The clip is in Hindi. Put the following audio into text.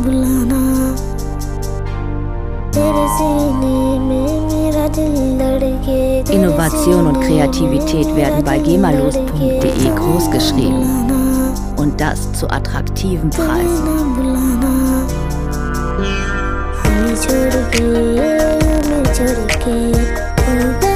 बुलाना, तेरे सीने में मेरा दिल धड़के। Innovation und Kreativität werden bei gemalos.de großgeschrieben. Und das zu attraktiven Preisen.